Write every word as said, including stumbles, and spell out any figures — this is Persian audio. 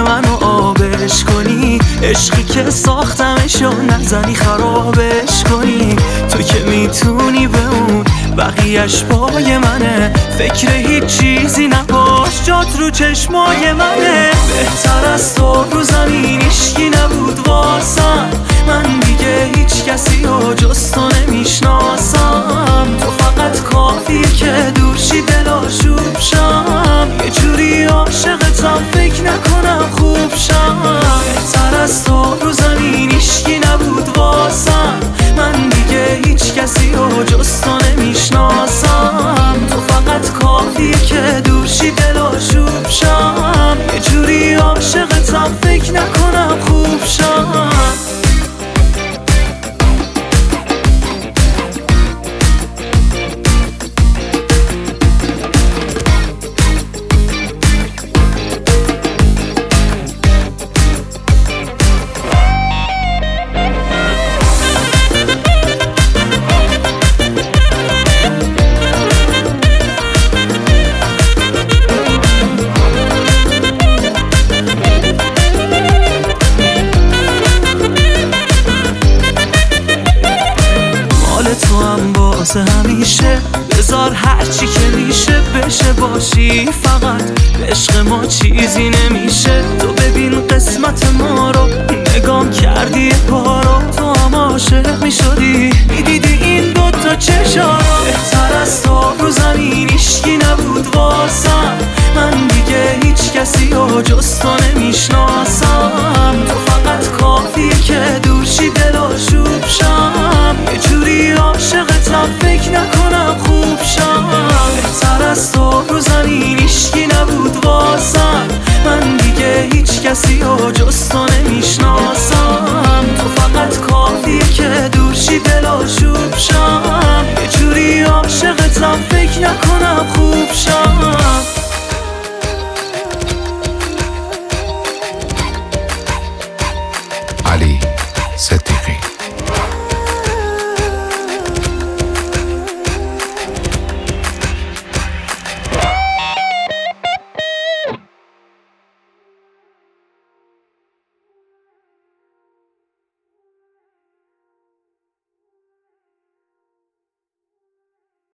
منو آبش کنی، عشقی که ساختمشو نزنی خرابش کنی. تو که میتونی به اون بقیهش پای منه، فکر هیچ چیزی نباش جات رو چشمای منه. بهتر از تو رو زمین هیچکی نبود واسم، من دیگه هیچ کسی رو جز تو نمیشناسم. تو فقط کافی که دور شی دلاشوب شم، یه جوری عاشقتم فکر نکنم خوب شم. بهتر از تو رو زمین هیچکی نبود واسم، من دیگه هیچ کسی رو جز تو نمیشناسم. تو فقط کافی که دور شی دلاشوب شم، یه جوری عاشقتم فکر نکنم خوب شم. تو هم واسه همیشه بذار هرچی که میشه بشه باشی، فقط به عشق ما چیزی نمیشه. تو ببین قسمت ما رو نگام کردی پارو، تو هم عاشق میشدی میدیدی این دوتا چشا رو. بهتر از تو رو زمین هیچکی نبود واسم، من دیگه هیچ کسی رو جز تو نمیشناسم. تو فقط کافی که دور شی دلاشوب شم، یه جوری عاشقتم فکر نکنم خوب شم. بهتر از تو رو زمین هیچکی نبود واسم، من دیگه هیچ کسی رو جز تو نمیشناسم. تو فقط کافی که دور شی دلاشوب شم، یه جوری عاشقتم فکر نکنم خوب شم.